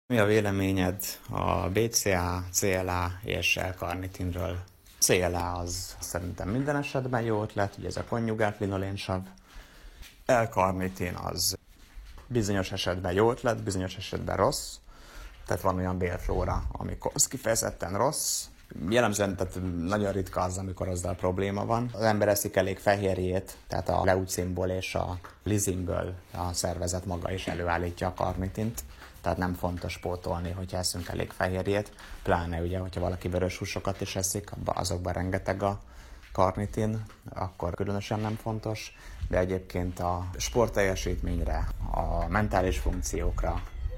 Mi a véleményed a BCA, CLA és L-karnitinről? CLA az szerintem minden esetben jó ötlet, ugye ez a konjugált linolénsav. L-karnitin az bizonyos esetben jó ötlet, bizonyos esetben rossz. Tehát van olyan bélflóra, amikor az kifejezetten rossz. Jellemzően tehát nagyon ritka az, amikor azzal probléma van. Az ember eszik elég fehérjét, tehát a leucinból és a lizinből a szervezet maga is előállítja a karnitint. Tehát nem fontos pótolni, hogyha eszünk elég fehérjét. Pláne ugye, hogyha valaki vörös húsokat is eszik, azokban rengeteg a karnitin, akkor különösen nem fontos. De egyébként a sportteljesítményre, a mentális funkciókra,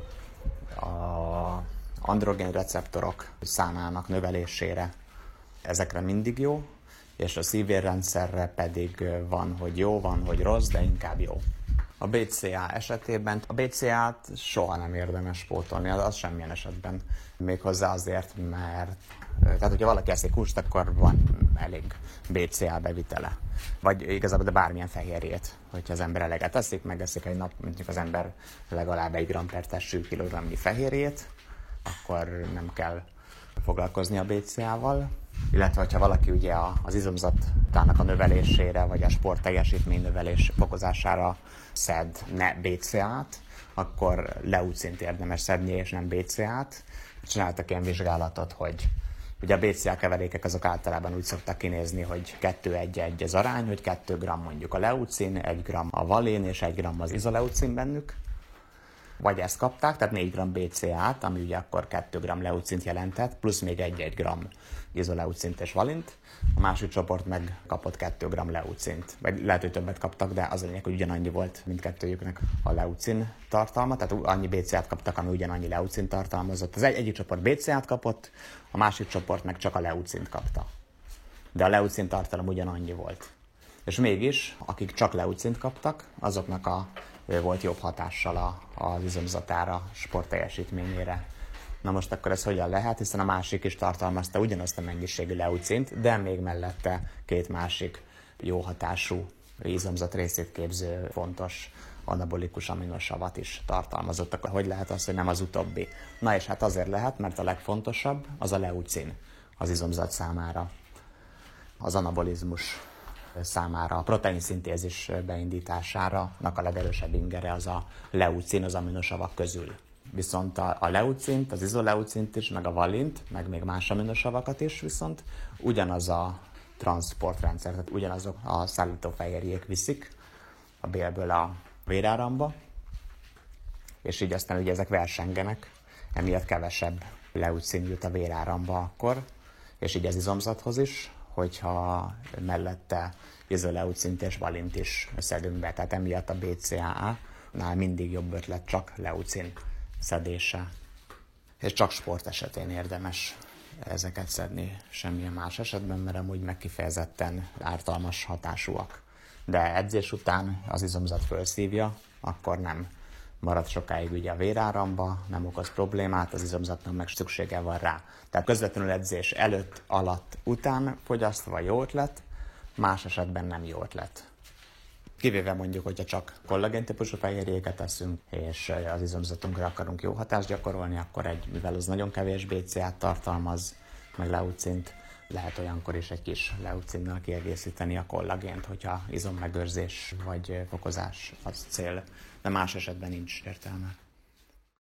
a androgén receptorok számának növelésére, ezekre mindig jó, és a szívérrendszerre pedig van, hogy jó, van, hogy rossz, de inkább jó. A BCA esetében a BCA-t soha nem érdemes pótolni, az semmilyen esetben. Méghozzá azért, mert tehát, hogyha valaki eszik húst, akkor van elég BCA bevitele. Vagy igazából de bármilyen fehérjét, hogyha az ember eleget eszik, megeszik egy nap, mondjuk az ember legalább 1 g per testű kilogramnyi fehérjét, akkor nem kell foglalkozni a BCA-val. Illetve, hogyha valaki ugye az izomzatának a növelésére, vagy a sportteljesítmény növelés fokozására szed ne BCA-t, akkor leucint érdemes szedni, és nem BCA-t. Csináltak ilyen vizsgálatot, hogy ugye a BCA keverékek azok általában úgy szoktak kinézni, hogy 2-1-1 az arány, hogy 2 g mondjuk a leucin, 1 g a valin és 1 g az izoleucin bennük. Vagy ezt kapták, tehát 4 g BCA-t, ami ugye akkor 2 g leucint jelentett, plusz még 1 g izoleucint és valint. A másik csoport meg kapott 2 g leucint. Vagy lehet, hogy többet kaptak, de az a lényeg, hogy ugyanannyi volt mindkettőjüknek a leucin tartalma. Tehát annyi BCA-t kaptak, ami ugyanannyi leucin tartalmazott. Az egyik csoport BCA-t kapott, a másik csoport meg csak a leucint kapta. De a leucin tartalom ugyanannyi volt. És mégis, akik csak leucint kaptak, azoknak volt jobb hatással az izomzatára, sportteljesítményére. Na most akkor ez hogyan lehet, hiszen a másik is tartalmazta ugyanazt a mennyiségű leucint, de még mellette 2 másik jó hatású izomzat részét képző fontos anabolikus aminosavat is tartalmazott. Akkor hogy lehet az, hogy nem az utóbbi? Na és hát azért lehet, mert a legfontosabb az a leucin az izomzat számára, az anabolizmus számára, a proteinszintézis beindítására a legerősebb ingere az a leucin az aminosavak közül. Viszont a leucint, az izoleucint is, meg a valint, meg még más aminosavakat is viszont ugyanaz a transportrendszer, tehát ugyanazok a szállítófehérjék viszik a bélből a véráramba, és így aztán ugye ezek versengenek, emiatt kevesebb leucin jut a véráramba akkor, és így az izomzathoz is, hogyha mellette izoleucint és valint is szedünk be. Tehát emiatt a BCAA-nál mindig jobb ötlet csak leucin szedése. És csak sport esetén érdemes ezeket szedni, semmilyen más esetben, mert amúgy meg kifejezetten ártalmas hatásúak. De edzés után az izomzat fölszívja, akkor nem marad sokáig ugye a véráramba, nem okoz problémát, az izomzatnak meg szüksége van rá. Tehát közvetlenül edzés előtt, alatt, után fogyasztva jó ötlet, más esetben nem jó ötlet. Kivéve mondjuk, hogyha csak kollagén típusú fehérjéket eszünk, és az izomzatunkra akarunk jó hatást gyakorolni, akkor mivel az nagyon kevés BCA-t tartalmaz, meg leucint, lehet olyankor is egy kis leucinnal kiegészíteni a kollagént, hogyha izommegőrzés vagy fokozás az cél, de más esetben nincs értelme.